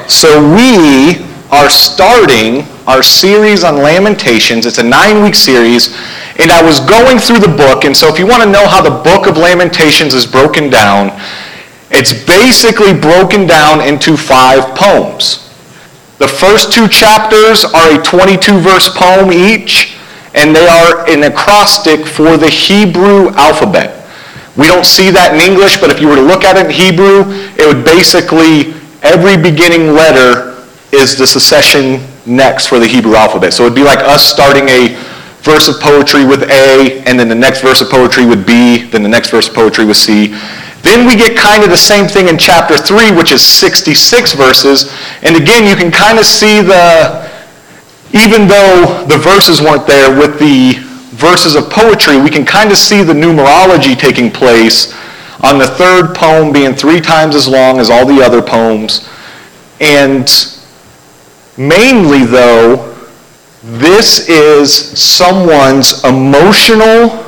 So we are starting our series on Lamentations. It's a 9-week series, and I was going through the book, and so if you want to know how the book of Lamentations is broken down, it's basically broken down into 5 poems. The first 2 chapters are a 22-verse poem each, and they are an acrostic for the Hebrew alphabet. We don't see that in English, but if you were to look at it in Hebrew, it would basically, every beginning letter is the succession next for the Hebrew alphabet. So it would be like us starting a verse of poetry with A, and then the next verse of poetry with B, then the next verse of poetry with C. Then we get kind of the same thing in chapter 3, which is 66 verses. And again, you can kind of see even though the verses weren't there with the verses of poetry, we can kind of see the numerology taking place on the 3rd poem being 3 times as long as all the other poems. And mainly, though, this is someone's emotional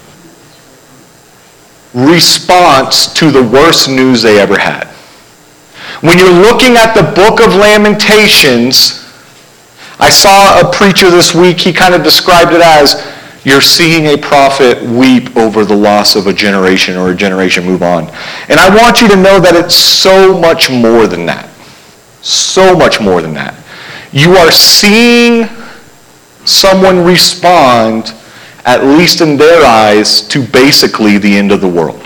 response to the worst news they ever had. When you're looking at the book of Lamentations, I saw a preacher this week, he kind of described it as, you're seeing a prophet weep over the loss of a generation or a generation move on. And I want you to know that it's so much more than that. So much more than that. You are seeing someone respond, at least in their eyes, to basically the end of the world.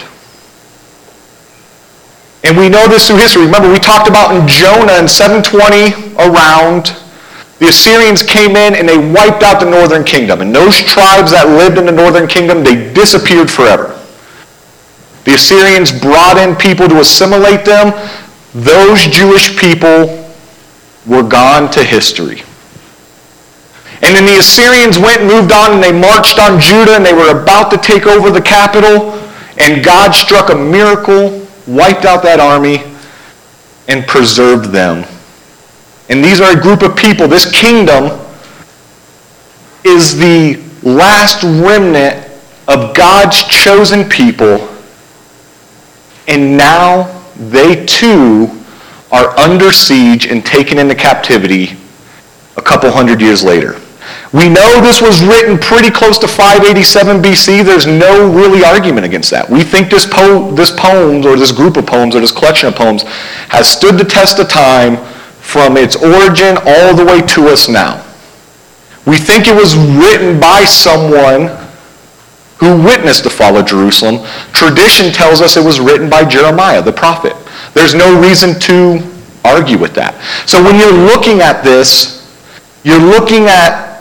And we know this through history. Remember, we talked about in Jonah in 720 around, the Assyrians came in and they wiped out the northern kingdom. And those tribes that lived in the northern kingdom, they disappeared forever. The Assyrians brought in people to assimilate them. Those Jewish people were gone to history. And then the Assyrians went and moved on and they marched on Judah and they were about to take over the capital. And God struck a miracle, wiped out that army, and preserved them. And these are a group of people. This kingdom is the last remnant of God's chosen people. And now they too are under siege and taken into captivity a couple hundred years later. We know this was written pretty close to 587 BC. There's no really argument against that. We think this poem or this group of poems or this collection of poems has stood the test of time from its origin all the way to us now. We think it was written by someone who witnessed the fall of Jerusalem. Tradition tells us it was written by Jeremiah, the prophet. There's no reason to argue with that. So when you're looking at this, you're looking at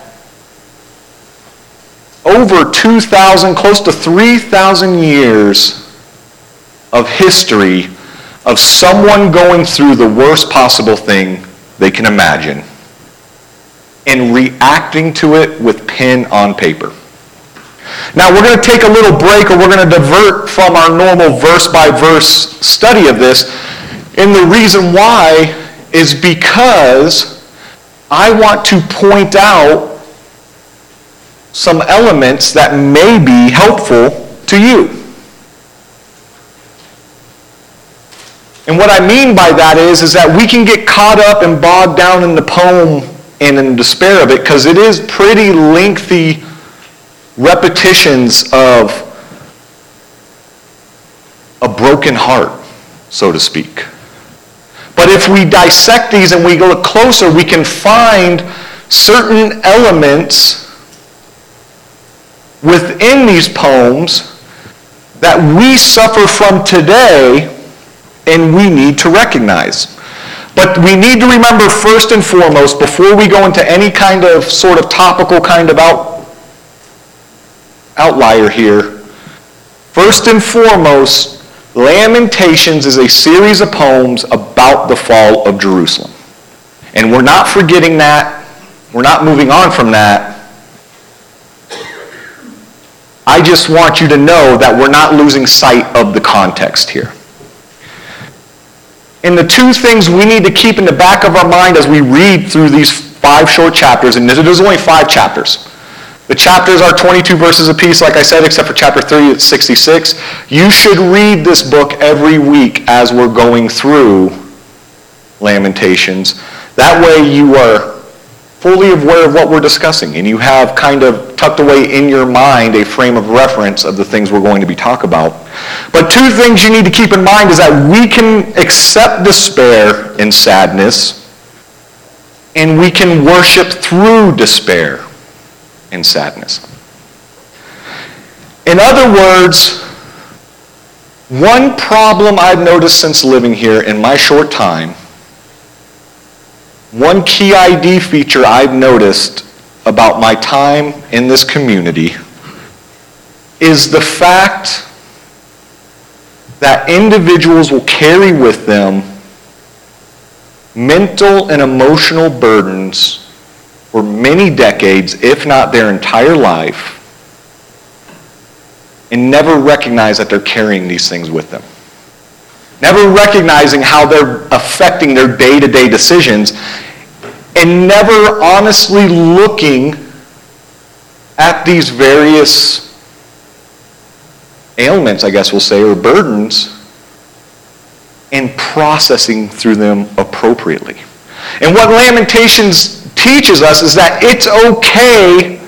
over 2,000, close to 3,000 years of history of someone going through the worst possible thing they can imagine and reacting to it with pen on paper. Now we're going to take a little break, or we're going to divert from our normal verse-by-verse study of this. And the reason why is because I want to point out some elements that may be helpful to you. And what I mean by that is that we can get caught up and bogged down in the poem and in despair of it, because it is pretty lengthy repetitions of a broken heart, so to speak. But if we dissect these and we look closer, we can find certain elements within these poems that we suffer from today and we need to recognize. But we need to remember first and foremost, before we go into any kind of sort of topical kind of outlier here, first and foremost, Lamentations is a series of poems about the fall of Jerusalem. And we're not forgetting that. We're not moving on from that. I just want you to know that we're not losing sight of the context here. And the 2 things we need to keep in the back of our mind as we read through these 5 short chapters, and there's only 5 chapters. The chapters are 22 verses apiece, like I said, except for chapter 3, it's 66. You should read this book every week as we're going through Lamentations. That way you are fully aware of what we're discussing, and you have kind of tucked away in your mind a frame of reference of the things we're going to be talking about. But two things you need to keep in mind is that we can accept despair and sadness, and we can worship through despair and sadness. In other words, one problem I've noticed since living here in my short time, one key ID feature I've noticed about my time in this community is the fact that individuals will carry with them mental and emotional burdens for many decades, if not their entire life, and never recognize that they're carrying these things with them. Never recognizing how they're affecting their day-to-day decisions, and never honestly looking at these various ailments, I guess we'll say, or burdens, and processing through them appropriately. And what Lamentations teaches us is that it's okay,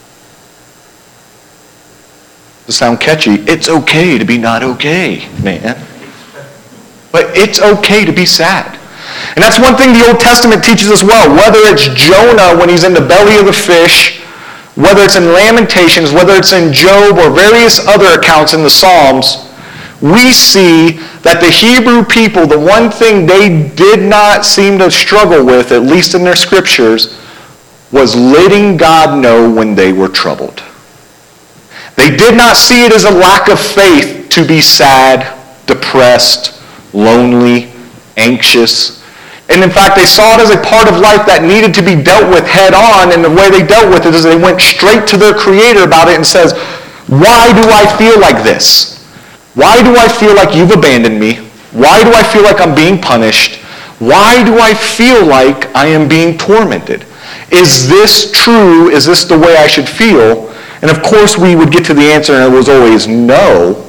to sound catchy, it's okay to be not okay, man. But it's okay to be sad. And that's one thing the Old Testament teaches as well. Whether it's Jonah when he's in the belly of the fish, whether it's in Lamentations, whether it's in Job or various other accounts in the Psalms, we see that the Hebrew people, the one thing they did not seem to struggle with, at least in their scriptures, was letting God know when they were troubled. They did not see it as a lack of faith to be sad, depressed, lonely, anxious. And in fact, they saw it as a part of life that needed to be dealt with head on, and the way they dealt with it is they went straight to their Creator about it and says, why do I feel like this? Why do I feel like you've abandoned me? Why do I feel like I'm being punished? Why do I feel like I am being tormented? Is this true? Is this the way I should feel? And of course we would get to the answer, and it was always no.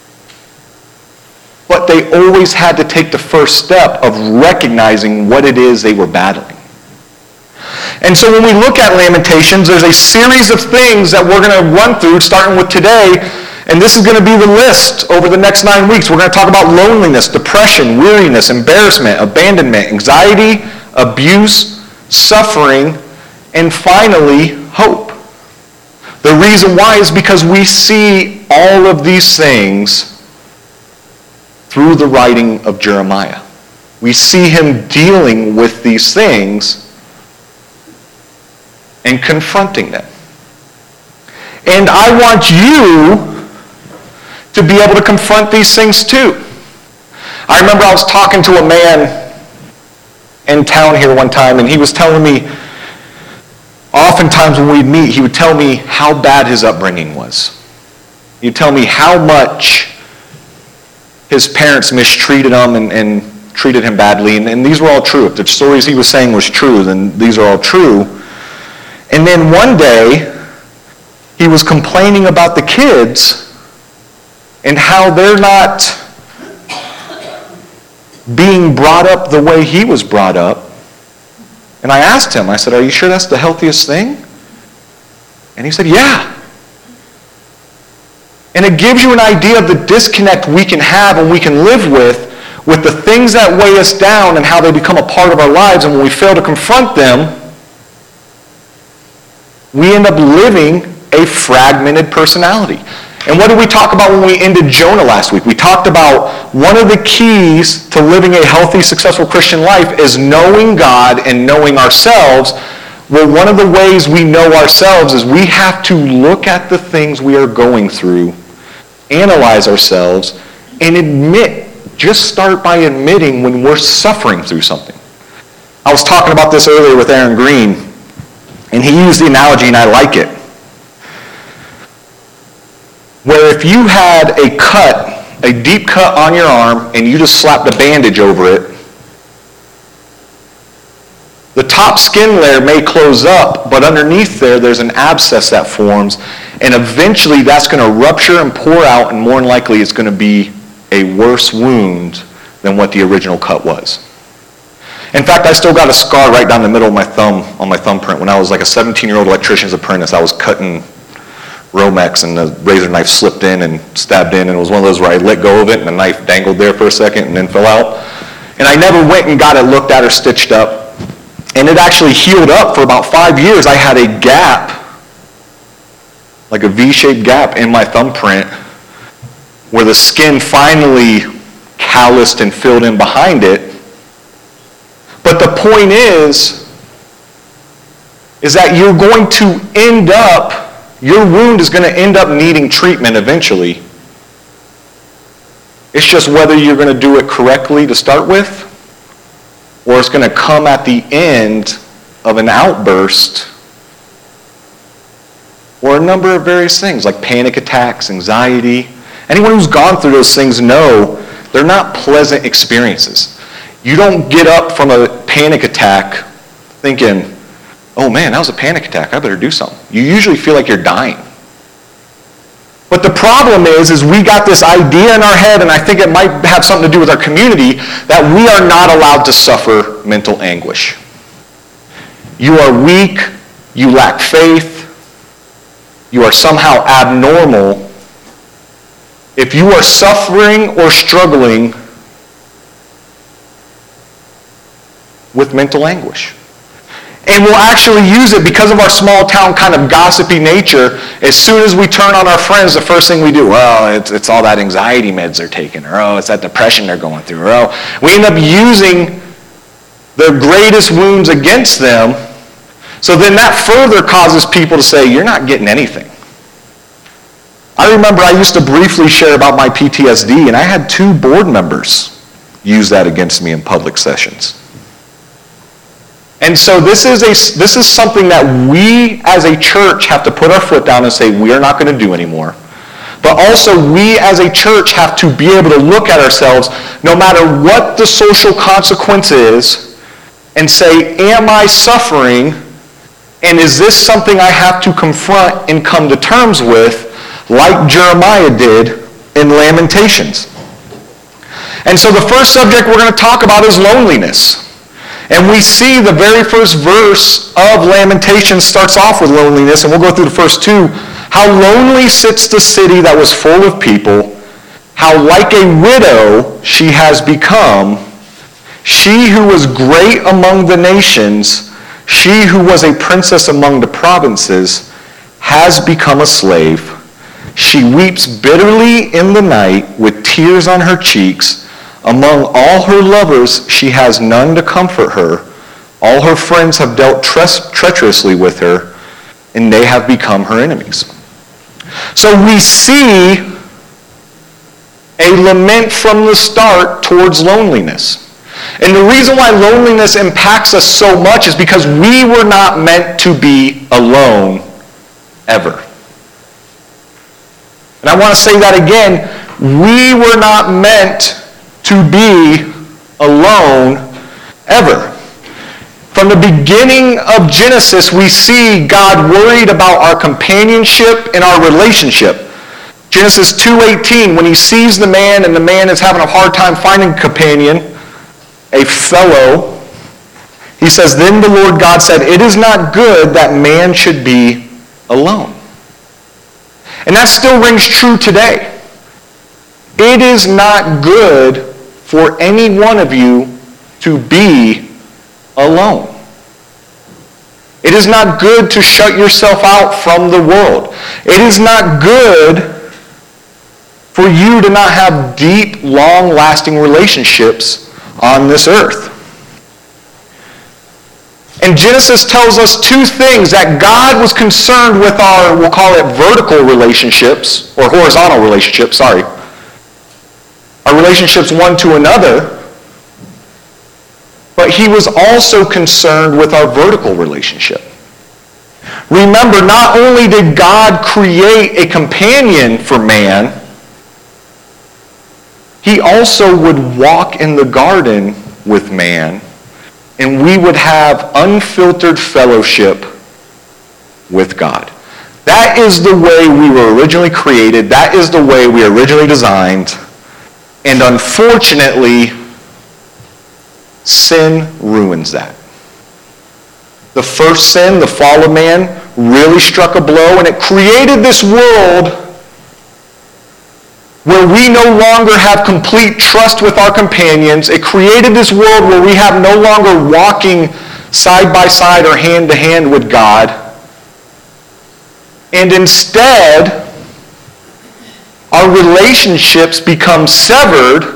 But they always had to take the first step of recognizing what it is they were battling. And so when we look at Lamentations, there's a series of things that we're going to run through, starting with today. And this is going to be the list over the next 9 weeks. We're going to talk about loneliness, depression, weariness, embarrassment, abandonment, anxiety, abuse, suffering, and finally, hope. The reason why is because we see all of these things through the writing of Jeremiah. We see him dealing with these things and confronting them. And I want you to be able to confront these things too. I remember I was talking to a man in town here one time, and he was telling me, oftentimes when we'd meet, he would tell me how bad his upbringing was. He'd tell me how much his parents mistreated him and treated him badly. And these were all true. If the stories he was saying was true, then these are all true. And then one day, he was complaining about the kids and how they're not being brought up the way he was brought up. And I asked him, I said, are you sure that's the healthiest thing? And he said, yeah. And it gives you an idea of the disconnect we can have and we can live with the things that weigh us down and how they become a part of our lives. And when we fail to confront them, we end up living a fragmented personality. And what did we talk about when we ended Jonah last week? We talked about one of the keys to living a healthy, successful Christian life is knowing God and knowing ourselves. Well, one of the ways we know ourselves is we have to look at the things we are going through, analyze ourselves, and just start by admitting when we're suffering through something. I was talking about this earlier with Aaron Green, and he used the analogy, and I like it, where if you had a deep cut on your arm, and you just slapped a bandage over it, the top skin layer may close up, but underneath there's an abscess that forms, and eventually that's going to rupture and pour out, and more than likely it's going to be a worse wound than what the original cut was. In fact, I still got a scar right down the middle of my thumb on my thumbprint. When I was like a 17-year-old electrician's apprentice, I was cutting Romex and the razor knife slipped in and stabbed in, and it was one of those where I let go of it and the knife dangled there for a second and then fell out. And I never went and got it looked at or stitched up. And it actually healed up for about 5 years. I had a gap, like a V-shaped gap in my thumbprint where the skin finally calloused and filled in behind it. But the point is that you're going to end up, your wound is going to end up needing treatment eventually. It's just whether you're going to do it correctly to start with, or it's going to come at the end of an outburst, or a number of various things like panic attacks, anxiety. Anyone who's gone through those things know they're not pleasant experiences. You don't get up from a panic attack thinking, oh man, that was a panic attack, I better do something. You usually feel like you're dying. But the problem is we got this idea in our head, and I think it might have something to do with our community, that we are not allowed to suffer mental anguish. You are weak, you lack faith, you are somehow abnormal if you are suffering or struggling with mental anguish. And we'll actually use it because of our small town kind of gossipy nature. As soon as we turn on our friends, the first thing we do, well, it's all that anxiety meds they're taking, or oh, it's that depression they're going through, or oh, we end up using their greatest wounds against them. So then that further causes people to say, you're not getting anything. I remember I used to briefly share about my PTSD, and I had 2 board members use that against me in public sessions. And so this is something that we as a church have to put our foot down and say we are not going to do anymore. But also we as a church have to be able to look at ourselves no matter what the social consequence is and say, am I suffering? And is this something I have to confront and come to terms with like Jeremiah did in Lamentations? And so the first subject we're going to talk about is loneliness. And we see the very first verse of Lamentations starts off with loneliness, and we'll go through the first 2. How lonely sits the city that was full of people, how like a widow she has become, she who was great among the nations, she who was a princess among the provinces, has become a slave. She weeps bitterly in the night with tears on her cheeks. Among all her lovers, she has none to comfort her. All her friends have dealt treacherously with her, and they have become her enemies. So we see a lament from the start towards loneliness. And the reason why loneliness impacts us so much is because we were not meant to be alone ever. And I want to say that again. We were not meant to be alone ever. From the beginning of Genesis, we see God worried about our companionship and our relationship. Genesis 2:18, when he sees the man and the man is having a hard time finding a companion, a fellow, he says, then the Lord God said, it is not good that man should be alone. And that still rings true today. It is not good for any one of you to be alone. It is not good to shut yourself out from the world. It is not good for you to not have deep, long-lasting relationships on this earth. And Genesis tells us 2 things, that God was concerned with our, we'll call it vertical relationships, or horizontal relationships, sorry. Our relationships one to another, but he was also concerned with our vertical relationship. Remember, not only did God create a companion for man, he also would walk in the garden with man, and we would have unfiltered fellowship with God. That is the way we were originally created. That is the way we were originally designed. And unfortunately, sin ruins that. The first sin, the fall of man, really struck a blow, and it created this world where we no longer have complete trust with our companions. It created this world where we have no longer walking side by side or hand to hand with God. And instead, our relationships become severed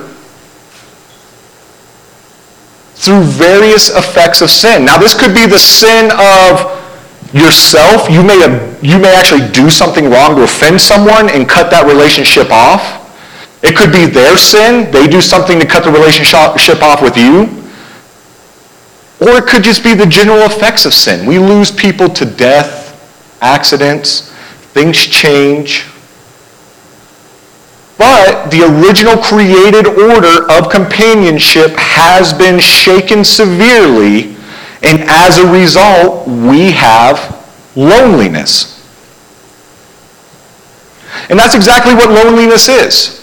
through various effects of sin. Now, this could be the sin of yourself. You may actually do something wrong to offend someone and cut that relationship off. It could be their sin. They do something to cut the relationship off with you. Or it could just be the general effects of sin. We lose people to death, accidents, things change. But the original created order of companionship has been shaken severely, and as a result, we have loneliness. And that's exactly what loneliness is.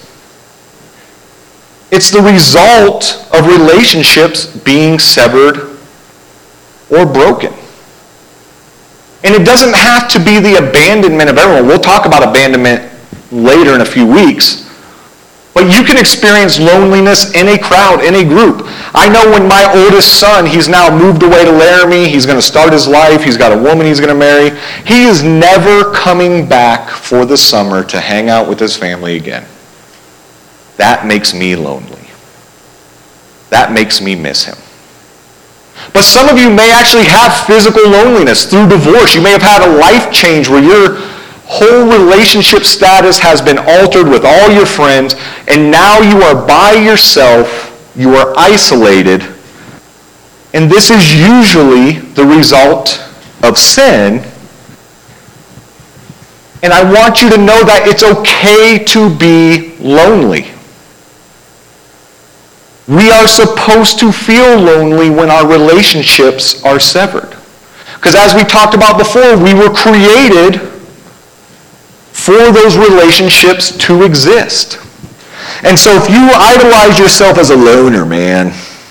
It's the result of relationships being severed or broken. And it doesn't have to be the abandonment of everyone. We'll talk about abandonment later in a few weeks. But you can experience loneliness in a crowd, in a group. I know when my oldest son, he's now moved away to Laramie. He's going to start his life. He's got a woman he's going to marry. He is never coming back for the summer to hang out with his family again. That makes me lonely. That makes me miss him. But some of you may actually have physical loneliness through divorce. You may have had a life change where your whole relationship status has been altered with all your friends, and now you are by yourself, you are isolated, and this is usually the result of sin. And I want you to know that it's okay to be lonely. We are supposed to feel lonely when our relationships are severed. Because as we talked about before, we were created for those relationships to exist. And so if you idolize yourself as a loner, man,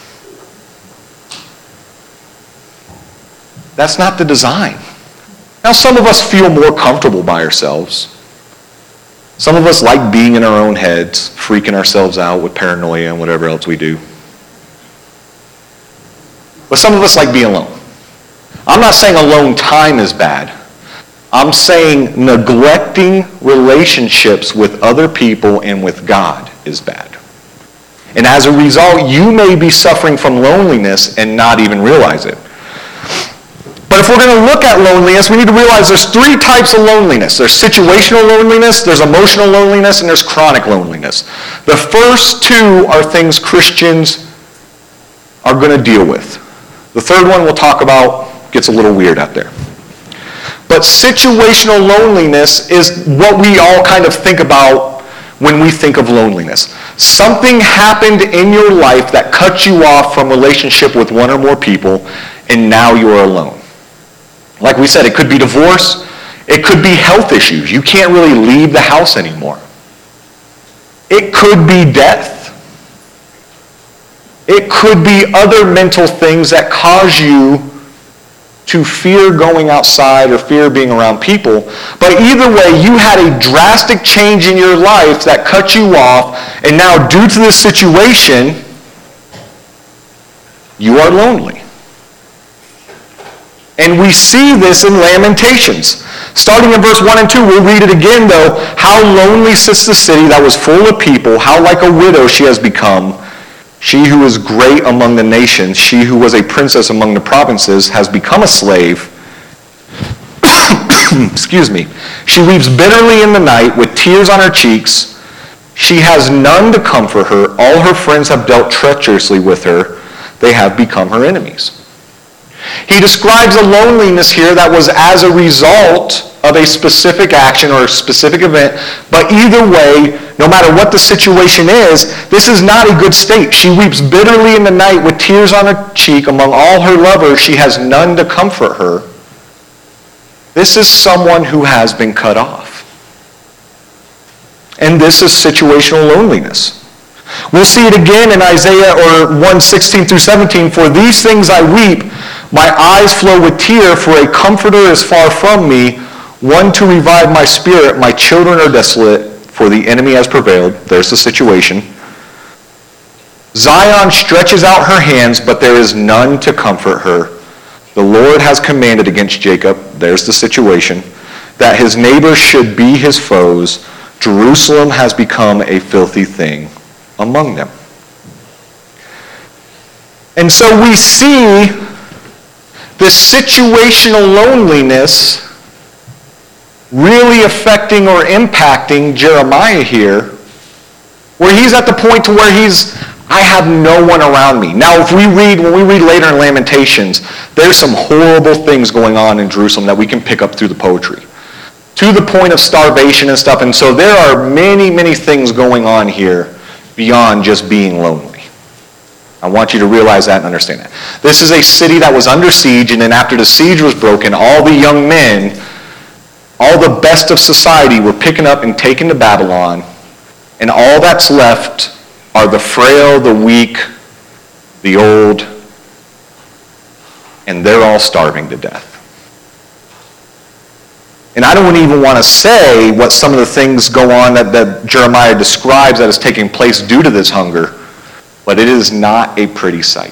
that's not the design. Now, some of us feel more comfortable by ourselves. Some of us like being in our own heads, freaking ourselves out with paranoia and whatever else we do. But some of us like being alone. I'm not saying alone time is bad. I'm saying neglecting relationships with other people and with God is bad. And as a result, you may be suffering from loneliness and not even realize it. But if we're going to look at loneliness, we need to realize there's three types of loneliness. There's situational loneliness, there's emotional loneliness, and there's chronic loneliness. The first two are things Christians are going to deal with. The third one we'll talk about gets a little weird out there. But situational loneliness is what we all kind of think about when we think of loneliness. Something happened in your life that cut you off from relationship with one or more people, and now you're alone. Like we said, it could be divorce. It could be health issues. You can't really leave the house anymore. It could be death. It could be other mental things that cause you to fear going outside or fear being around people. But either way, you had a drastic change in your life that cut you off, and now due to this situation, you are lonely. And we see this in Lamentations. Starting in verse 1 and 2, we'll read it again though. How lonely sits the city that was full of people, how like a widow she has become. She who is great among the nations, she who was a princess among the provinces, has become a slave. Excuse me. She weeps bitterly in the night with tears on her cheeks. She has none to comfort her. All her friends have dealt treacherously with her. They have become her enemies. He describes a loneliness here that was as a result of a specific action or a specific event, but either way, no matter what the situation is, this is not a good state. She weeps bitterly in the night with tears on her cheek. Among all her lovers, she has none to comfort her. This is someone who has been cut off. And this is situational loneliness. We'll see it again in Isaiah or 1:16 through 17. For these things I weep, my eyes flow with tear, for a comforter is far from me, one to revive my spirit. My children are desolate, for the enemy has prevailed. There's the situation. Zion stretches out her hands, but there is none to comfort her. The Lord has commanded against Jacob, there's the situation, that his neighbors should be his foes. Jerusalem has become a filthy thing among them. And so we see this situational loneliness really affecting or impacting Jeremiah here, where he's at the point to where I have no one around me. Now, when we read later in Lamentations, there's some horrible things going on in Jerusalem that we can pick up through the poetry, to the point of starvation and stuff. And so there are many, many things going on here beyond just being lonely. I want you to realize that and understand that. This is a city that was under siege, and then after the siege was broken, all the young men, all the best of society were picking up and taken to Babylon, and all that's left are the frail, the weak, the old, and they're all starving to death. And I don't even want to say what some of the things go on that Jeremiah describes that is taking place due to this hunger, but it is not a pretty sight.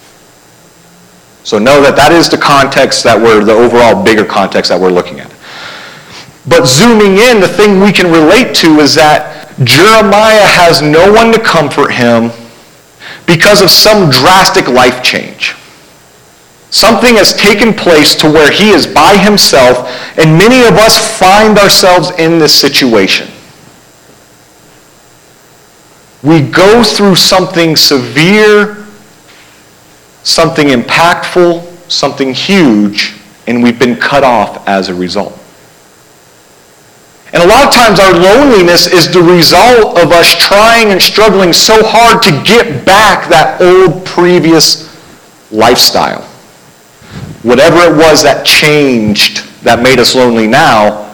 So know that is the context the overall bigger context that we're looking at. But zooming in, the thing we can relate to is that Jeremiah has no one to comfort him because of some drastic life change. Something has taken place to where he is by himself, and many of us find ourselves in this situation. We go through something severe, something impactful, something huge, and we've been cut off as a result. And a lot of times our loneliness is the result of us trying and struggling so hard to get back that old previous lifestyle. Whatever it was that changed, that made us lonely now,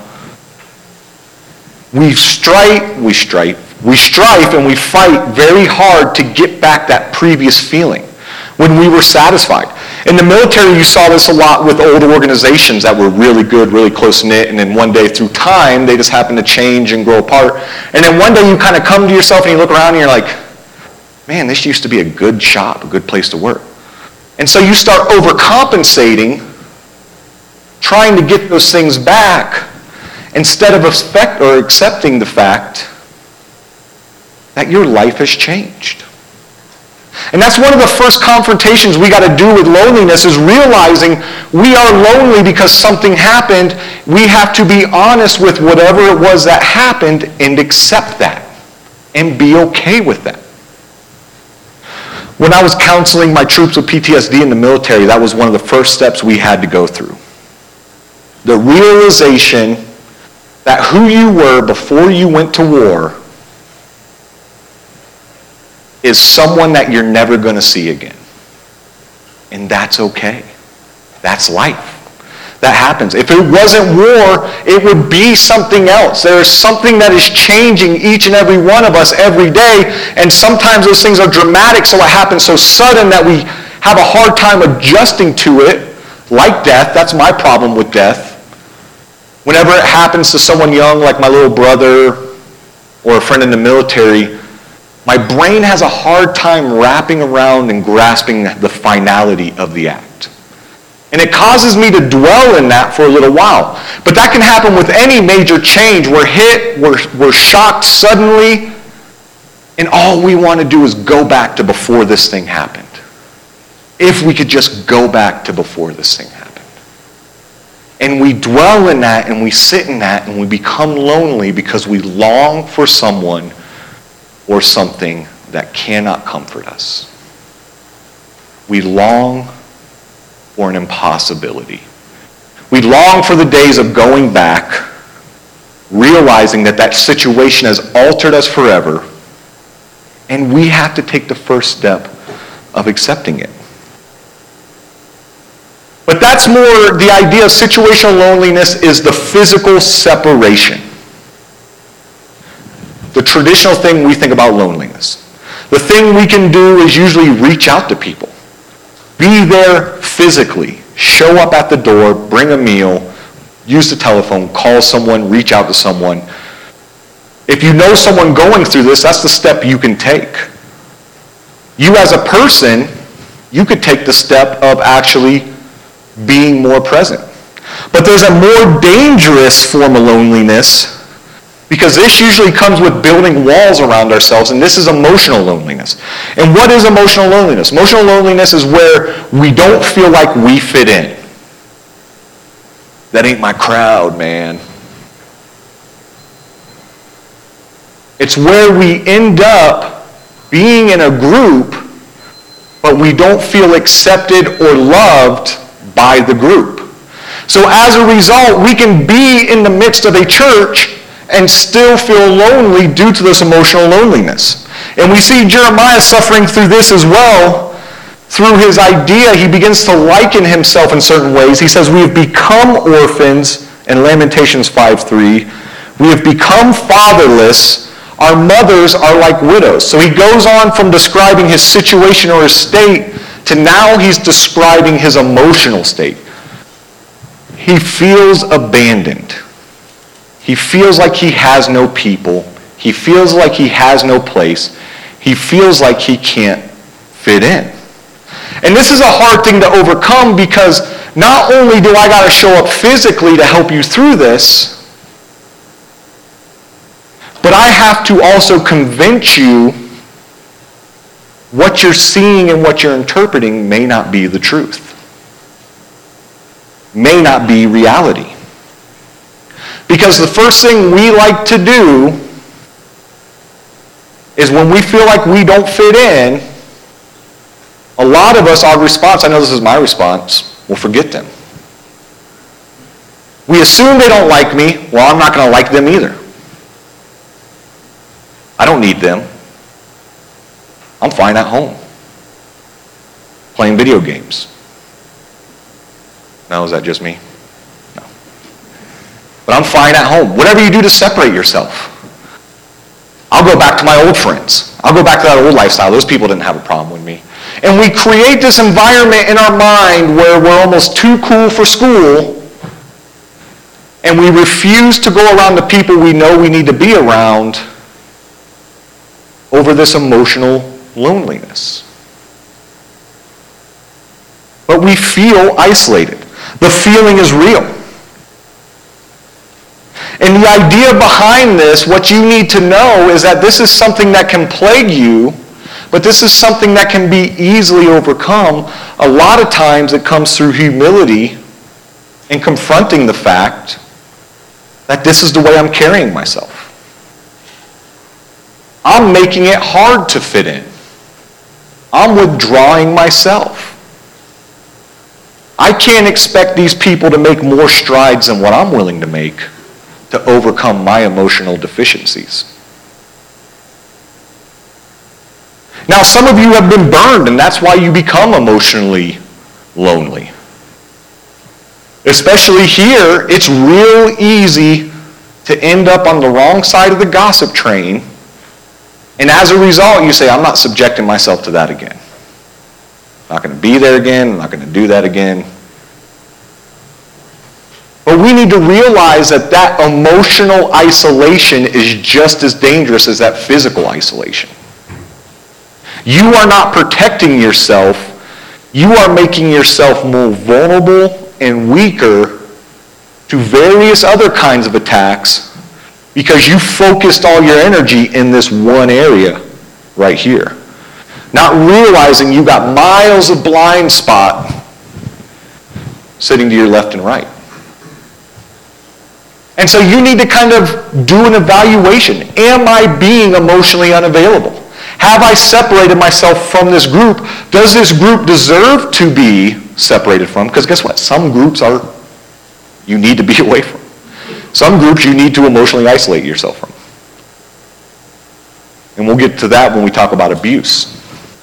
we strife and we fight very hard to get back that previous feeling when we were satisfied. In the military, you saw this a lot with old organizations that were really good, really close-knit, and then one day through time, they just happen to change and grow apart. And then one day you kind of come to yourself and you look around and you're like, man, this used to be a good shop, a good place to work. And so you start overcompensating, trying to get those things back, instead of accepting the fact that your life has changed. And that's one of the first confrontations we got to do with loneliness, is realizing we are lonely because something happened. We have to be honest with whatever it was that happened and accept that and be okay with that. When I was counseling my troops with PTSD in the military, that was one of the first steps we had to go through. The realization that who you were before you went to war is someone that you're never going to see again. And that's okay. That's life. That happens. If it wasn't war, it would be something else. There is something that is changing each and every one of us every day, and sometimes those things are dramatic, so it happens so sudden that we have a hard time adjusting to it, like death. That's my problem with death. Whenever it happens to someone young, like my little brother or a friend in the military, my brain has a hard time wrapping around and grasping the finality of the act. And it causes me to dwell in that for a little while. But that can happen with any major change. We're hit, we're shocked suddenly, and all we want to do is go back to before this thing happened. If we could just go back to before this thing happened. And we dwell in that, and we sit in that, and we become lonely because we long for someone or something that cannot comfort us. We long for an impossibility. We long for the days of going back, realizing that that situation has altered us forever, and we have to take the first step of accepting it. But that's more, the idea of situational loneliness is the physical separation. The traditional thing we think about loneliness. the thing we can do is usually reach out to people. Be there physically. Show up at the door, bring a meal, use the telephone, call someone, reach out to someone. If you know someone going through this, that's the step you can take. You as a person, you could take the step of actually being more present. But there's a more dangerous form of loneliness, because this usually comes with building walls around ourselves, and this is emotional loneliness. And what is emotional loneliness? Emotional loneliness is where we don't feel like we fit in. That ain't my crowd, man. It's where we end up being in a group, but we don't feel accepted or loved by the group. So as a result, we can be in the midst of a church and still feel lonely due to this emotional loneliness. And we see Jeremiah suffering through this as well. Through his idea, he begins to liken himself in certain ways. He says, we have become orphans, in Lamentations 5:3. We have become fatherless. Our mothers are like widows. So he goes on from describing his situation or his state to now he's describing his emotional state. He feels abandoned. He feels like he has no people. He feels like he has no place. He feels like he can't fit in. And this is a hard thing to overcome, because not only do I got to show up physically to help you through this, but I have to also convince you what you're seeing and what you're interpreting may not be the truth. May not be reality. Because the first thing we like to do is when we feel like we don't fit in, a lot of us, our response, I know this is my response, will forget them. We assume they don't like me. Well, I'm not going to like them either. I don't need them. I'm fine at home, playing video games. No, is that just me? No. But I'm fine at home. Whatever you do to separate yourself. I'll go back to my old friends. I'll go back to that old lifestyle. Those people didn't have a problem with me. And we create this environment in our mind where we're almost too cool for school, and we refuse to go around the people we know we need to be around over this emotional loneliness. But we feel isolated. The feeling is real. And the idea behind this, what you need to know, is that this is something that can plague you, but this is something that can be easily overcome. A lot of times it comes through humility and confronting the fact that this is the way I'm carrying myself. I'm making it hard to fit in. I'm withdrawing myself. I can't expect these people to make more strides than what I'm willing to make to overcome my emotional deficiencies. Now, some of you have been burned, and that's why you become emotionally lonely. Especially here, it's real easy to end up on the wrong side of the gossip train, and as a result, you say, I'm not subjecting myself to that again. I'm not going to be there again. I'm not going to do that again. But we need to realize that that emotional isolation is just as dangerous as that physical isolation. You are not protecting yourself. You are making yourself more vulnerable and weaker to various other kinds of attacks because you focused all your energy in this one area right here. Not realizing you got miles of blind spot sitting to your left and right. And so you need to kind of do an evaluation. Am I being emotionally unavailable? Have I separated myself from this group? Does this group deserve to be separated from? Because guess what? Some groups you need to be away from. Some groups you need to emotionally isolate yourself from. And we'll get to that when we talk about abuse.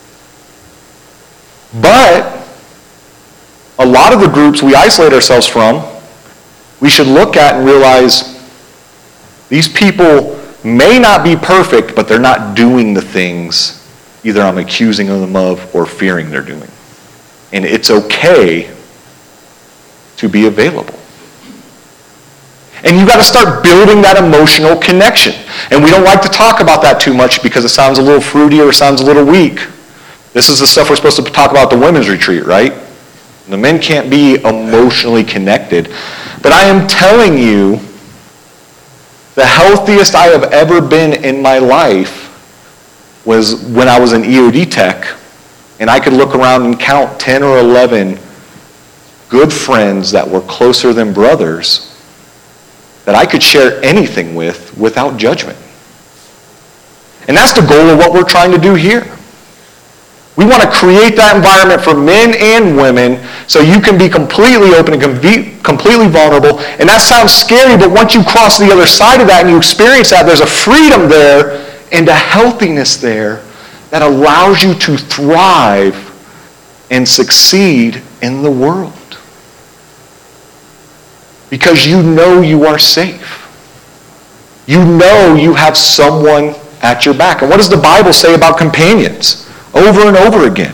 But a lot of the groups we isolate ourselves from, we should look at and realize these people may not be perfect, but they're not doing the things either I'm accusing them of or fearing they're doing. And it's okay to be available. And you got to start building that emotional connection. And we don't like to talk about that too much because it sounds a little fruity or it sounds a little weak. This is the stuff we're supposed to talk about at the women's retreat, right? The men can't be emotionally connected. But I am telling you, the healthiest I have ever been in my life was when I was an EOD tech, and I could look around and count 10 or 11 good friends that were closer than brothers that I could share anything with without judgment. And that's the goal of what we're trying to do here. We want to create that environment for men and women so you can be completely open and completely vulnerable. And that sounds scary, but once you cross the other side of that and you experience that, there's a freedom there and a healthiness there that allows you to thrive and succeed in the world. Because you know you are safe. You know you have someone at your back. And what does the Bible say about companions? Over and over again.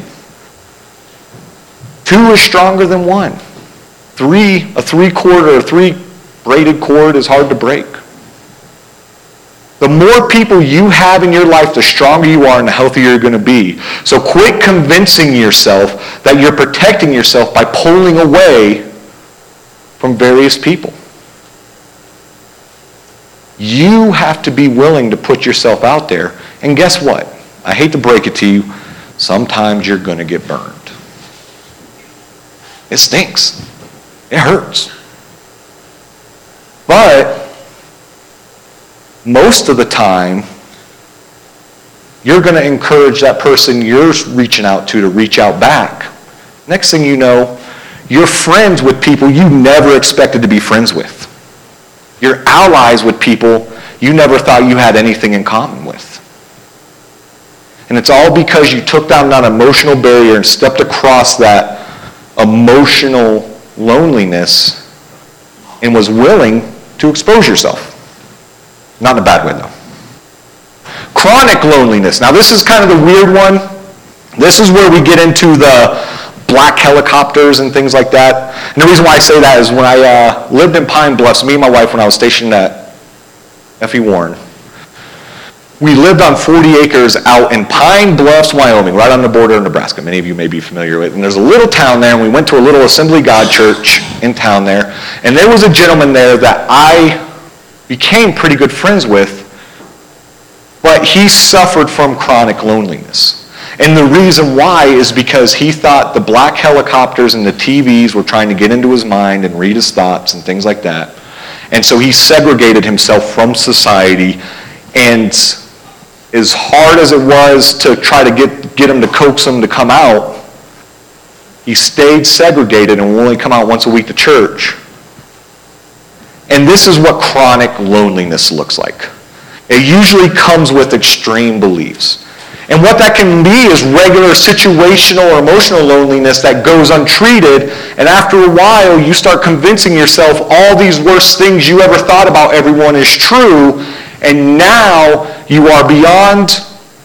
2 is stronger than 1. 3, a 3 braided cord is hard to break. The more people you have in your life, the stronger you are and the healthier you're going to be. So quit convincing yourself that you're protecting yourself by pulling away from various people. You have to be willing to put yourself out there. And guess what? I hate to break it to you, sometimes you're going to get burned. It stinks. It hurts. But most of the time, you're going to encourage that person you're reaching out to reach out back. Next thing you know, you're friends with people you never expected to be friends with. You're allies with people you never thought you had anything in common with. And it's all because you took down that emotional barrier and stepped across that emotional loneliness and was willing to expose yourself. Not in a bad way, though. Chronic loneliness. Now, this is kind of the weird one. This is where we get into the black helicopters and things like that. And the reason why I say that is when I lived in Pine Bluffs, me and my wife, when I was stationed at F.E. Warren, we lived on 40 acres out in Pine Bluffs, Wyoming, right on the border of Nebraska. Many of you may be familiar with it. And there's a little town there, and we went to a little Assembly of God church in town there. And there was a gentleman there that I became pretty good friends with, but he suffered from chronic loneliness. And the reason why is because he thought the black helicopters and the TVs were trying to get into his mind and read his thoughts and things like that. And so he segregated himself from society, and as hard as it was to try to get him to coax him to come out, he stayed segregated and will only come out once a week to church. And this is what chronic loneliness looks like. It usually comes with extreme beliefs. And what that can be is regular situational or emotional loneliness that goes untreated, and after a while you start convincing yourself all these worst things you ever thought about everyone is true, and now you are beyond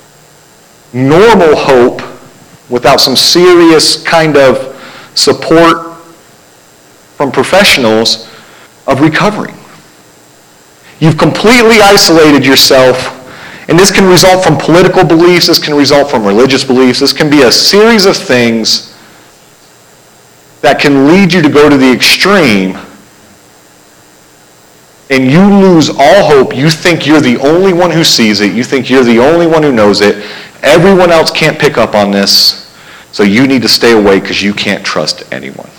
normal hope without some serious kind of support from professionals of recovering. You've completely isolated yourself, and this can result from political beliefs, this can result from religious beliefs, this can be a series of things that can lead you to go to the extreme, and you lose all hope. You think you're the only one who sees it, you think you're the only one who knows it, everyone else can't pick up on this, so you need to stay away because you can't trust anyone.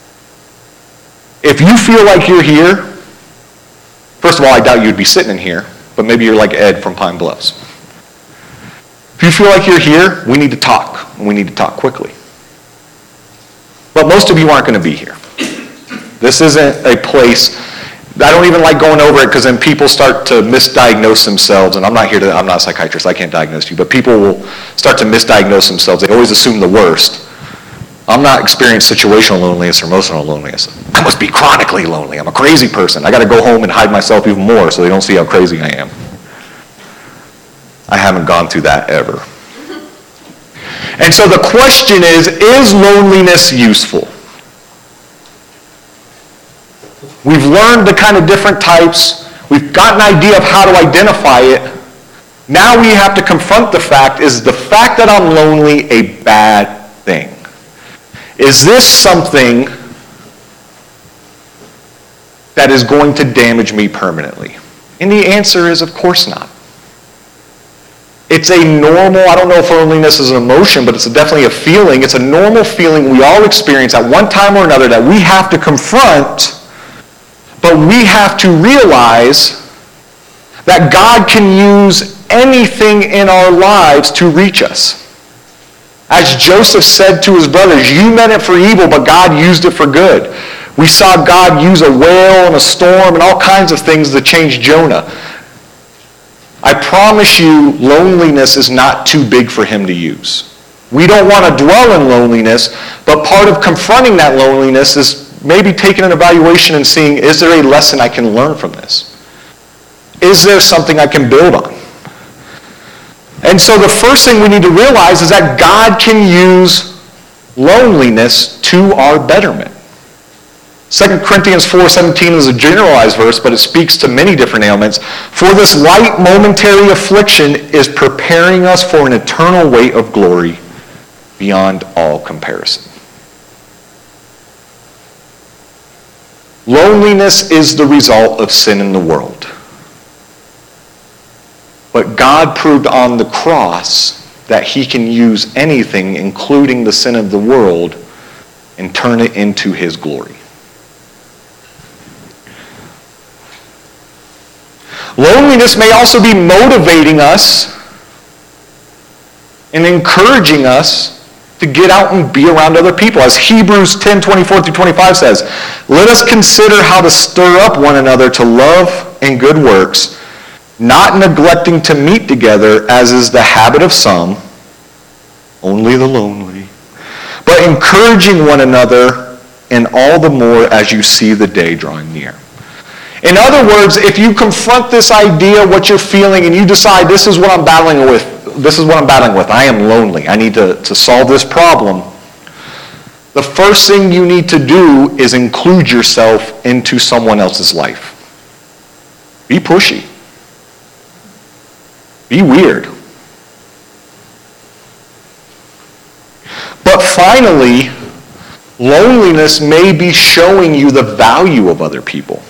If you feel like you're here, first of all, I doubt you'd be sitting in here, but maybe you're like Ed from Pine Bluffs. If you feel like you're here, we need to talk, and we need to talk quickly. But most of you aren't going to be here. This isn't a place, I don't even like going over it because then people start to misdiagnose themselves, and I'm not a psychiatrist, I can't diagnose you, but people will start to misdiagnose themselves. They always assume the worst. I'm not experiencing situational loneliness or emotional loneliness. I must be chronically lonely. I'm a crazy person. I got to go home and hide myself even more so they don't see how crazy I am. I haven't gone through that ever. And so the question is loneliness useful? We've learned the kind of different types. We've got an idea of how to identify it. Now we have to confront the fact, is the fact that I'm lonely a bad thing? Is this something that is going to damage me permanently? And the answer is, of course not. It's a normal, I don't know if loneliness is an emotion, but it's definitely a feeling. It's a normal feeling we all experience at one time or another that we have to confront, but we have to realize that God can use anything in our lives to reach us. As Joseph said to his brothers, you meant it for evil, but God used it for good. We saw God use a whale and a storm and all kinds of things to change Jonah. I promise you, loneliness is not too big for him to use. We don't want to dwell in loneliness, but part of confronting that loneliness is maybe taking an evaluation and seeing, is there a lesson I can learn from this? Is there something I can build on? And so the first thing we need to realize is that God can use loneliness to our betterment. 2 Corinthians 4:17 is a generalized verse, but it speaks to many different ailments. For this light momentary affliction is preparing us for an eternal weight of glory beyond all comparison. Loneliness is the result of sin in the world. But God proved on the cross that he can use anything, including the sin of the world, and turn it into his glory. Loneliness may also be motivating us and encouraging us to get out and be around other people. As Hebrews 10:24-25 says, let us consider how to stir up one another to love and good works, not neglecting to meet together, as is the habit of some, only the lonely, but encouraging one another, and all the more as you see the day drawing near. In other words, if you confront this idea, what you're feeling, and you decide this is what I'm battling with, I am lonely, I need to solve this problem, the first thing you need to do is include yourself into someone else's life. Be pushy. Be weird. But finally, loneliness may be showing you the value of other people.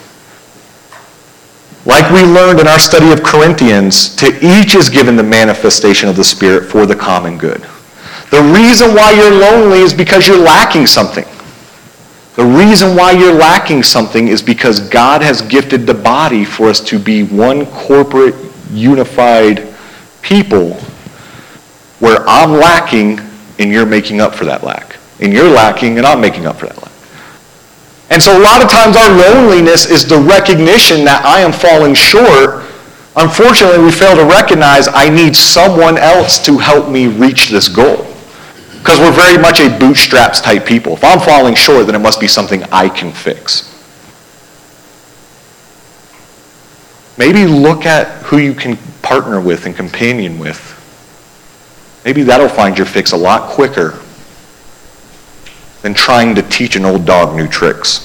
Like we learned in our study of Corinthians, to each is given the manifestation of the Spirit for the common good. The reason why you're lonely is because you're lacking something. The reason why you're lacking something is because God has gifted the body for us to be one corporate, unified people where I'm lacking and you're making up for that lack. And you're lacking and I'm making up for that lack. And so a lot of times our loneliness is the recognition that I am falling short. Unfortunately, we fail to recognize I need someone else to help me reach this goal. Because we're very much a bootstraps type people. If I'm falling short, then it must be something I can fix. Maybe look at who you can partner with and companion with. Maybe that'll find your fix a lot quicker than trying to teach an old dog new tricks.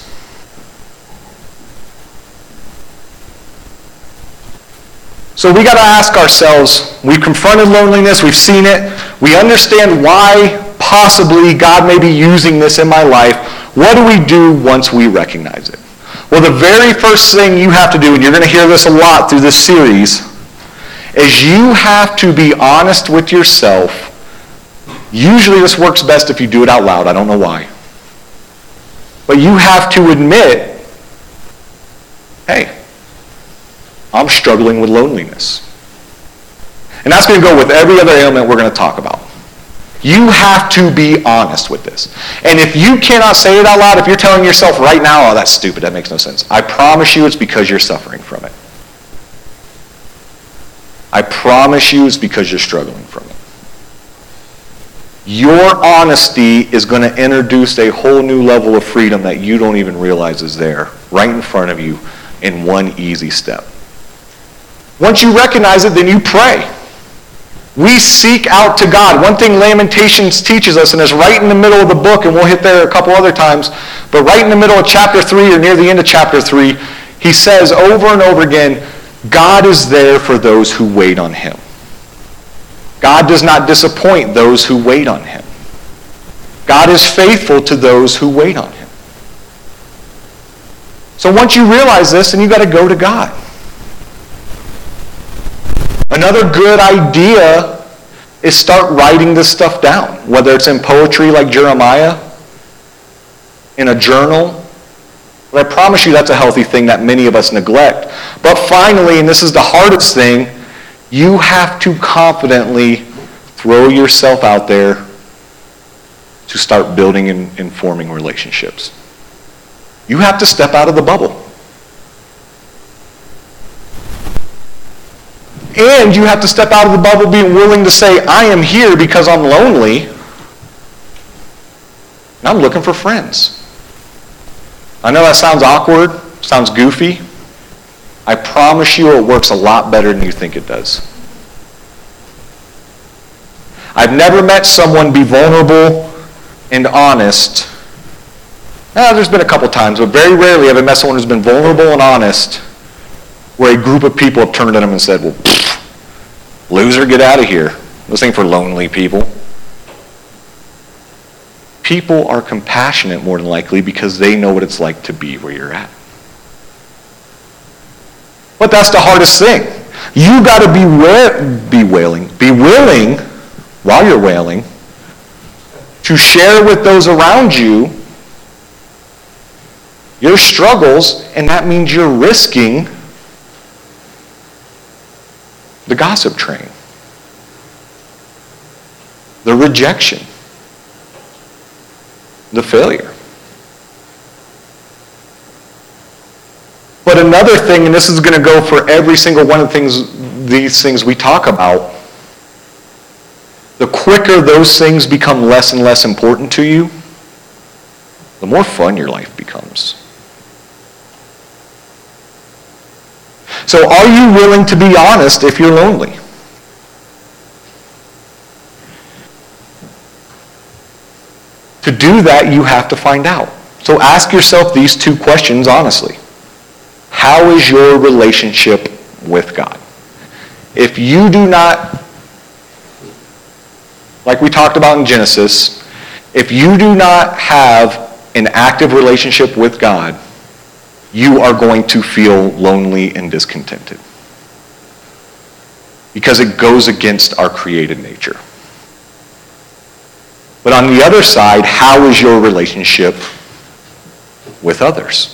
So we got to ask ourselves, we've confronted loneliness, we've seen it, we understand why possibly God may be using this in my life. What do we do once we recognize it? Well, the very first thing you have to do, and you're going to hear this a lot through this series, is you have to be honest with yourself. Usually this works best if you do it out loud. I don't know why. But you have to admit, hey, I'm struggling with loneliness. And that's going to go with every other ailment we're going to talk about. You have to be honest with this. And if you cannot say it out loud, if you're telling yourself right now, oh, that's stupid, that makes no sense, I promise you it's because you're suffering from it. I promise you it's because you're struggling from it. Your honesty is going to introduce a whole new level of freedom that you don't even realize is there, right in front of you, in one easy step. Once you recognize it, then you pray. We seek out to God. One thing Lamentations teaches us, and it's right in the middle of the book, and we'll hit there a couple other times, but right in the middle of chapter 3 or near the end of chapter 3, he says over and over again, God is there for those who wait on him. God does not disappoint those who wait on him. God is faithful to those who wait on him. So once you realize this, then you got to go to God. Another good idea is start writing this stuff down, whether it's in poetry like Jeremiah, in a journal. But I promise you that's a healthy thing that many of us neglect. But finally, and this is the hardest thing, you have to confidently throw yourself out there to start building and forming relationships. You have to step out of the bubble. And you have to step out of the bubble being willing to say, I am here because I'm lonely, and I'm looking for friends. I know that sounds awkward, sounds goofy. I promise you it works a lot better than you think it does. I've never met someone be vulnerable and honest. There's been a couple times, but very rarely have I met someone who's been vulnerable and honest where a group of people have turned to them and said, well, loser, get out of here. This ain't for lonely people. People are compassionate more than likely because they know what it's like to be where you're at. But that's the hardest thing. You got to be willing, while you're wailing, to share with those around you your struggles, and that means you're risking the gossip train, the rejection, the failure. But another thing, and this is going to go for every single one of these things we talk about, the quicker those things become less and less important to you, the more fun your life becomes. So are you willing to be honest if you're lonely? To do that, you have to find out. So ask yourself these two questions honestly. How is your relationship with God? If you do not, like we talked about in Genesis, if you do not have an active relationship with God, you are going to feel lonely and discontented. Because it goes against our created nature. But on the other side, how is your relationship with others?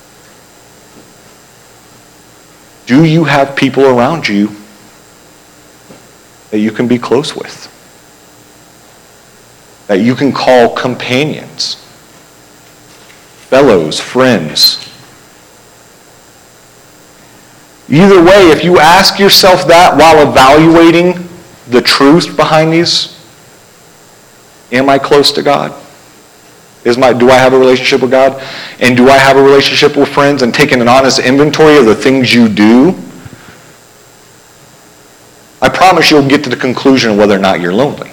Do you have people around you that you can be close with? That you can call companions, fellows, friends? Either way, if you ask yourself that while evaluating the truth behind these, am I close to God? Do I have a relationship with God? And do I have a relationship with friends? And taking an honest inventory of the things you do, I promise you'll get to the conclusion of whether or not you're lonely.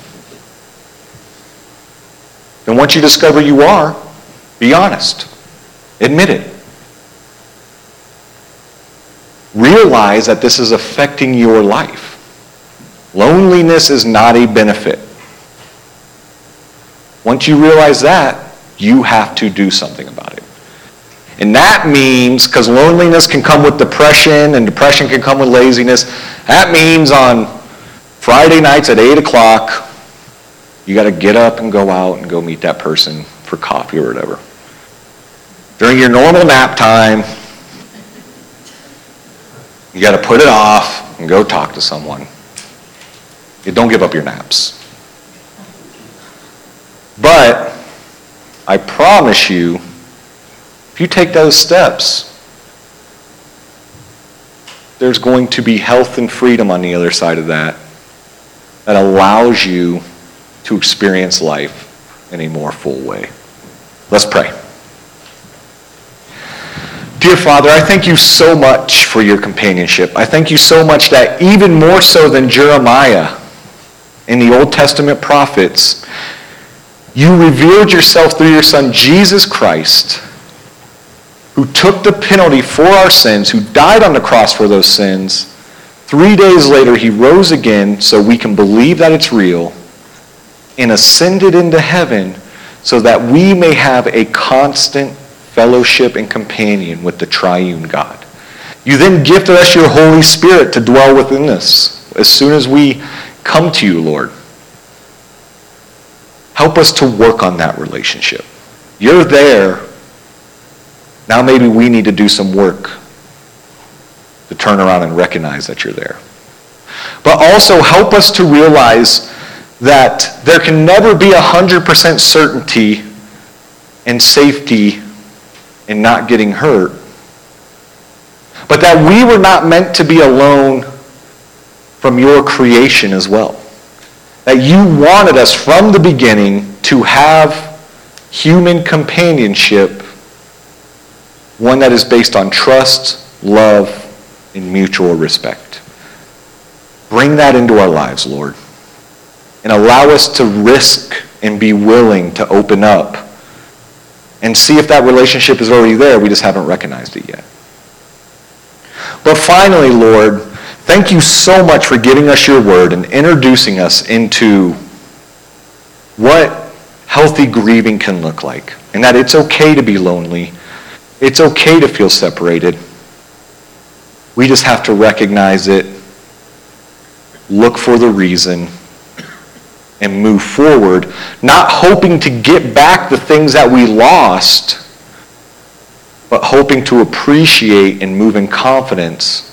And once you discover you are, be honest. Admit it. Realize that this is affecting your life. Loneliness is not a benefit. Once you realize that, you have to do something about it. And that means, because loneliness can come with depression, and depression can come with laziness, that means on Friday nights at 8 o'clock, you got to get up and go out and go meet that person for coffee or whatever. During your normal nap time, you got to put it off and go talk to someone. Don't give up your naps. But I promise you, if you take those steps, there's going to be health and freedom on the other side of that allows you to experience life in a more full way. Let's pray. Dear Father, I thank you so much for your companionship. I thank you so much that even more so than Jeremiah, in the Old Testament prophets, you revealed yourself through your Son, Jesus Christ, who took the penalty for our sins, who died on the cross for those sins. 3 days later, he rose again so we can believe that it's real, and ascended into heaven so that we may have a constant fellowship and companion with the triune God. You then gifted us your Holy Spirit to dwell within us as soon as we come to you, Lord. Help us to work on that relationship. You're there. Now maybe we need to do some work to turn around and recognize that you're there. But also help us to realize that there can never be 100% certainty and safety in not getting hurt, but that we were not meant to be alone from your creation as well. That you wanted us from the beginning to have human companionship, one that is based on trust, love, and mutual respect. Bring that into our lives, Lord, and allow us to risk and be willing to open up and see if that relationship is already there. We just haven't recognized it yet. But finally, Lord, thank you so much for giving us your word and introducing us into what healthy grieving can look like, and that it's okay to be lonely. It's okay to feel separated. We just have to recognize it, look for the reason, and move forward, not hoping to get back the things that we lost, but hoping to appreciate and move in confidence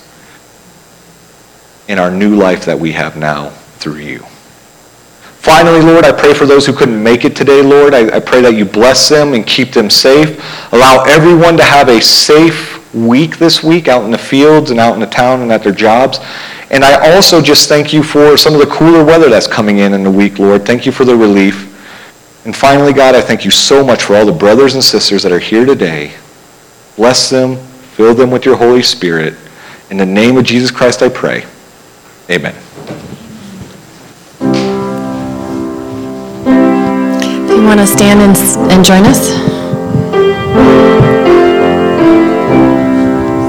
in our new life that we have now through you. Finally, Lord, I pray for those who couldn't make it today, Lord. I pray that you bless them and keep them safe. Allow everyone to have a safe week this week out in the fields and out in the town and at their jobs. And I also just thank you for some of the cooler weather that's coming in the week, Lord. Thank you for the relief. And finally, God, I thank you so much for all the brothers and sisters that are here today. Bless them, fill them with your Holy Spirit. In the name of Jesus Christ, I pray. Amen. You want to stand and join us?